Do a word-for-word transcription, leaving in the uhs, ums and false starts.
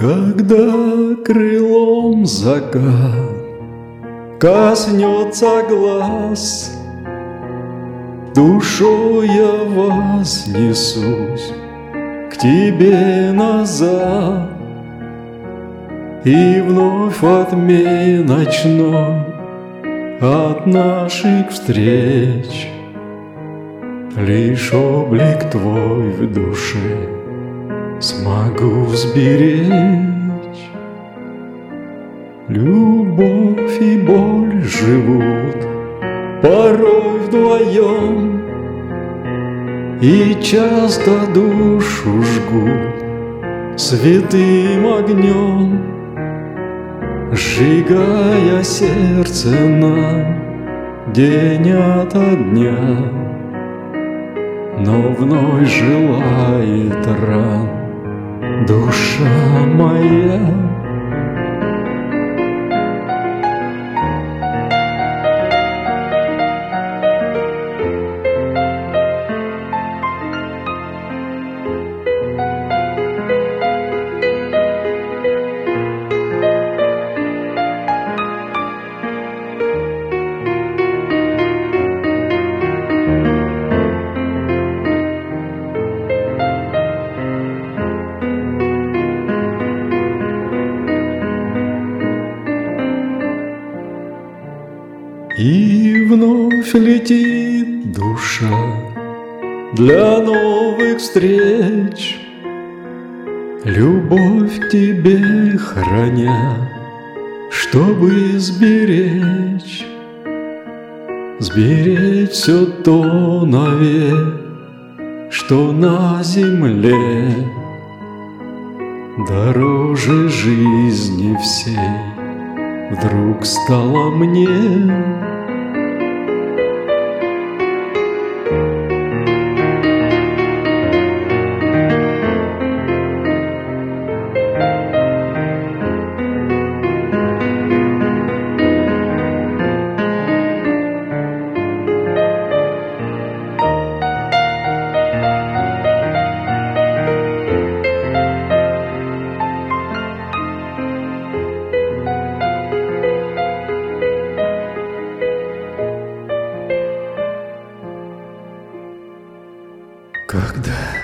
Когда крылом закат коснется глаз, душой я вознесусь к тебе назад, и вновь во тьме ночной от наших встреч лишь облик твой в душе смогу сберечь. Любовь и боль живут порой вдвоем, и часто душу жгут святым огнем, сжигая сердце нам день ото дня, но вновь желает ран душа моя. И вновь летит душа для новых встреч, любовь к тебе храня, чтобы сберечь, сберечь все то навек, что на земле дороже жизни всей вдруг стало мне. Когда